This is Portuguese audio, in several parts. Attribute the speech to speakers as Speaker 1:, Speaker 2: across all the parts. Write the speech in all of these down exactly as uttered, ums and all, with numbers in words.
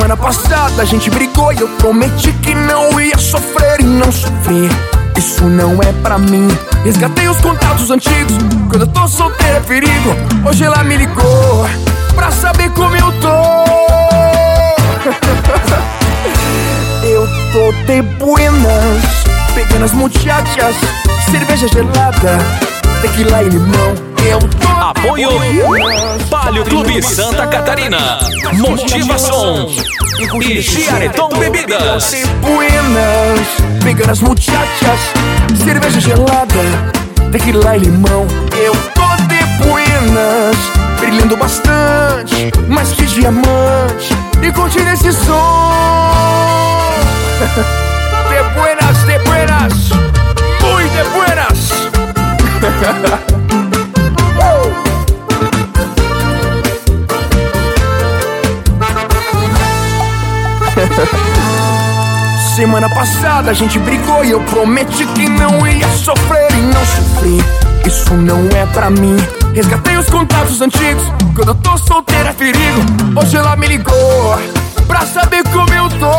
Speaker 1: Semana passada a gente brigou e eu prometi que não ia sofrer e não sofri. Isso não é pra mim. Resgatei os contatos antigos. Quando eu tô solteiro é perigo. Hoje ela me ligou pra saber como eu tô. Eu tô de buenas, pegando as muchachas, cerveja gelada, tequila e limão. Eu tô
Speaker 2: Apoio Palio Clube Santa Catarina, Motivação e Giareton Bebidas.
Speaker 1: de buenas, pegando as muchachas, cerveja gelada, tequila e limão. Eu tô de buenas, brilhando bastante, mais que diamante, e curtindo esse som. De buenas, de buenas, muy de buenas. Semana passada a gente brigou e eu prometi que não ia sofrer e não sofri. Isso não é pra mim. Resgatei os contatos antigos. Quando eu tô solteiro é perigo. Hoje ela me ligou pra saber como eu tô.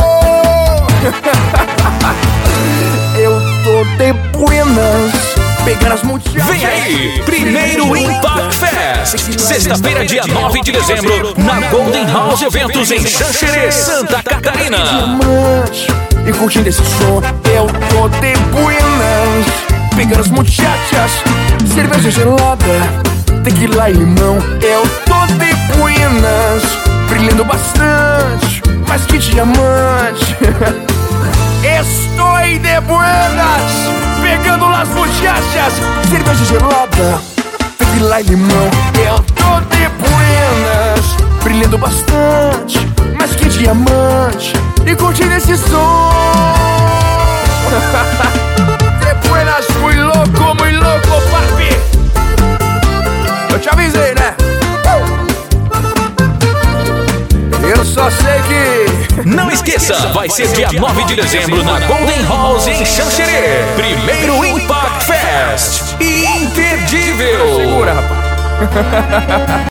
Speaker 1: Eu tô de buenas, pegando as muchachas.
Speaker 2: Vem aí, primeiro Impact Fest, sexta-feira, dia nove de dezembro, na Golden House Eventos em Xanxerê, Santa Catarina.
Speaker 1: E curtindo esse som, eu tô de buenas, pegando as muchachas, cerveja gelada, tequila e limão. Eu tô de buenas, brilhando bastante, mais que diamante. Estou de buenas, pegando las muchachas, cerveja gelada, tequila e limão. Eu tô de buenas, brilhando bastante, mais que diamante, e curtindo esse som. De buenas, muy louco, muy louco, papi. Eu te avisei, né? Eu só sei que...
Speaker 2: Não esqueça, vai ser dia nove de dezembro na Golden House em Xanxerê. Primeiro Impact Fest. Imperdível.
Speaker 1: Segura, rapaz.